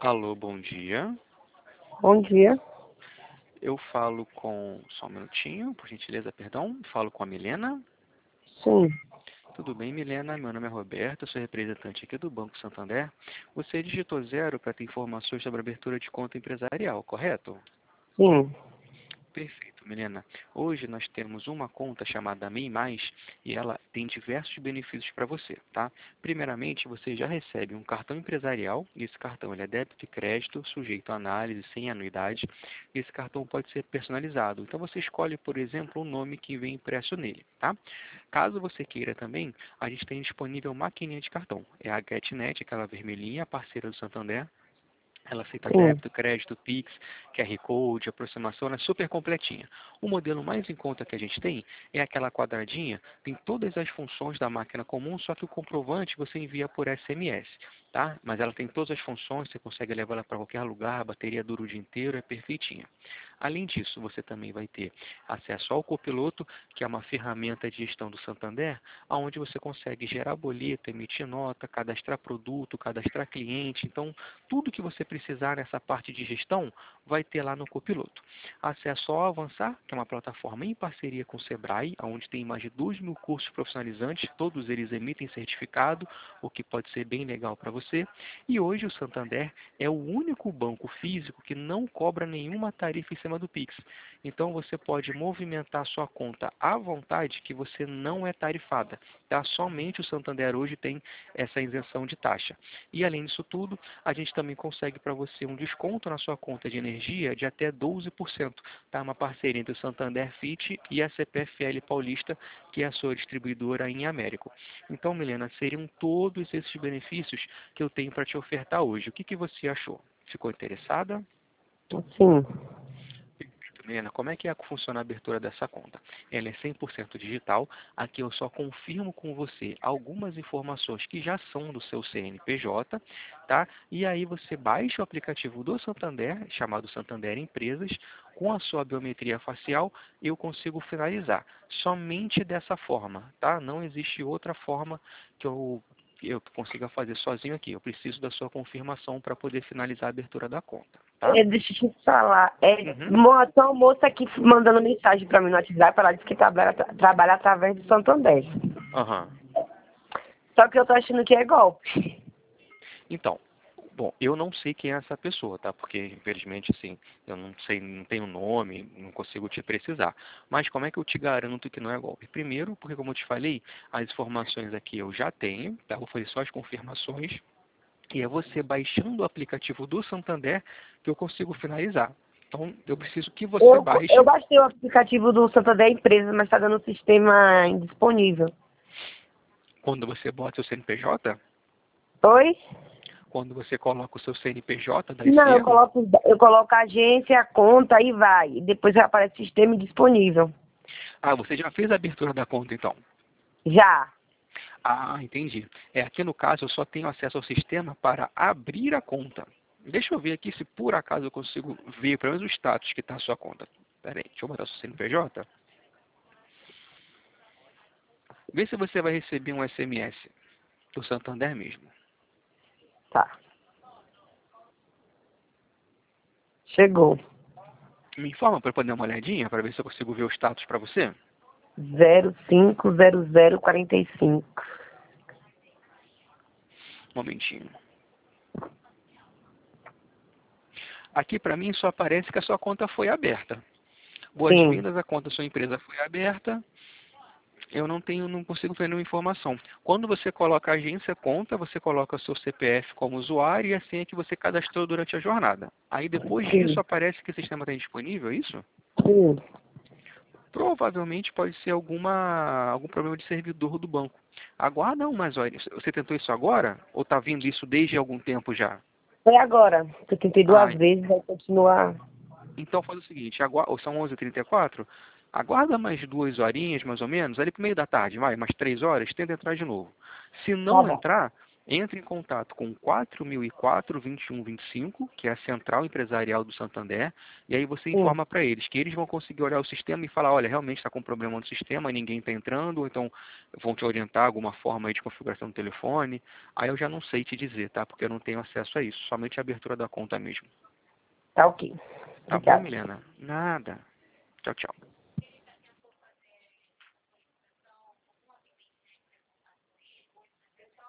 Alô, bom dia. Bom dia. Eu falo com... Só um minutinho, por gentileza, perdão. Falo com a Milena. Sim, Tudo bem, Milena? Meu nome é Roberto, sou representante aqui do Banco Santander. Você digitou 0 para ter informações sobre a abertura de conta empresarial, correto? sim, Perfeito, Milena. Hoje nós temos uma conta chamada MEI+, e ela tem diversos benefícios para você, tá? Primeiramente, você já recebe um cartão empresarial, e esse cartão ele é débito e crédito, sujeito a análise, sem anuidade. E esse cartão pode ser personalizado. Então você escolhe, por exemplo, o nome que vem impresso nele, tá? Caso você queira também, a gente tem disponível maquininha de cartão. É a GetNet, aquela vermelhinha, parceira do Santander. Ela aceita sim. débito, crédito, Pix, QR Code, aproximação, ela é super completinha. O modelo mais em conta que a gente tem é aquela quadradinha, tem todas as funções da máquina comum, só que o comprovante você envia por SMS, tá? Mas ela tem todas as funções, você consegue levar ela para qualquer lugar, a bateria dura o dia inteiro, é perfeitinha. Além disso, você também vai ter acesso ao Copiloto, que é uma ferramenta de gestão do Santander, onde você consegue gerar boleto, emitir nota, cadastrar produto, cadastrar cliente. Então, tudo que você precisar nessa parte de gestão vai ter lá no Copiloto. Acesso ao Avançar, que é uma plataforma em parceria com o Sebrae, onde tem mais de 2.000 cursos profissionalizantes, todos eles emitem certificado, o que pode ser bem legal para você. E hoje o Santander é o único banco físico que não cobra nenhuma tarifa em cima do Pix. Então você pode movimentar sua conta à vontade, que você não é tarifada. Tá? Somente o Santander hoje tem essa isenção de taxa. E além disso tudo, a gente também consegue para você um desconto na sua conta de energia de até 12%. Tá? Uma parceria entre o Santander Fit e a CPFL Paulista, que é a sua distribuidora em Américo. Então, Milena, seriam todos esses benefícios que eu tenho para te ofertar hoje. O que você achou? Ficou interessada? Sim. Milena, como é que funciona a abertura dessa conta? Ela é 100% digital. Aqui eu só confirmo com você algumas informações que já são do seu CNPJ, tá? E aí você baixa o aplicativo do Santander, chamado Santander Empresas, com a sua biometria facial, eu consigo finalizar. Somente dessa forma, tá? Não existe outra forma que eu consiga fazer sozinho aqui. Eu preciso da sua confirmação para poder finalizar a abertura da conta, tá? Deixa eu te falar. Uhum. Tem uma moça aqui mandando mensagem pra mim no WhatsApp. Ela disse que trabalha através do Santander. Aham. Só que eu tô achando que é golpe. Então, bom, eu não sei quem é essa pessoa, tá? Porque, infelizmente, assim, eu não sei, não tenho nome, não consigo te precisar. Mas como é que eu te garanto que não é golpe? Primeiro, porque, como eu te falei, as informações aqui eu já tenho, tá? Vou fazer só as confirmações. E é você baixando o aplicativo do Santander que eu consigo finalizar. Então, eu preciso que você Eu baixe. baixei o aplicativo do Santander Empresa, mas tá dando o sistema indisponível. Quando você bota o CNPJ, Oi? quando você coloca o seu CNPJ, dá esse Não, erro. eu coloco a agência, a conta e vai. E depois aparece o sistema indisponível. Ah, você já fez a abertura da conta, então? Já. Ah, entendi. Aqui no caso eu só tenho acesso ao sistema para abrir a conta. Deixa eu ver aqui se por acaso eu consigo ver pelo menos o status que está a sua conta. Pera aí, deixa eu botar o seu CNPJ. Vê se você vai receber um SMS do Santander mesmo. Tá. Chegou. Me informa para eu poder dar uma olhadinha, para ver se eu consigo ver o status para você. 050045. Um momentinho. Aqui para mim só aparece que a sua conta foi aberta. Sim. Boas-vindas, a conta da sua empresa foi aberta. Eu não consigo ver nenhuma informação. Quando você coloca a agência conta, você coloca o seu CPF como usuário e assim é que você cadastrou durante a jornada. Aí depois disso Sim. aparece que o sistema está indisponível, é isso? Sim. Provavelmente pode ser algum problema de servidor do banco. Aguarda umas horas. Você tentou isso agora? Ou está vindo isso desde algum tempo já? Foi agora. Eu tentei Ah, 2 vezes, vai continuar. então faz o seguinte, são 11h34, aguarda mais 2 horinhas, mais ou menos, ali pro meio da tarde, mais 3 horas, tenta entrar de novo. Se Tá não bom. entrar, Entre em contato com 4004-2125, que é a Central Empresarial do Santander, e aí você Sim. informa para eles que eles vão conseguir olhar o sistema e falar, olha, realmente está com problema no sistema, ninguém está entrando, ou então vão te orientar alguma forma aí de configuração do telefone. Aí eu já não sei te dizer, tá? Porque eu não tenho acesso a isso, somente a abertura da conta mesmo. Tá ok. Tá bom, Obrigada. Milena? Nada. Tchau, tchau.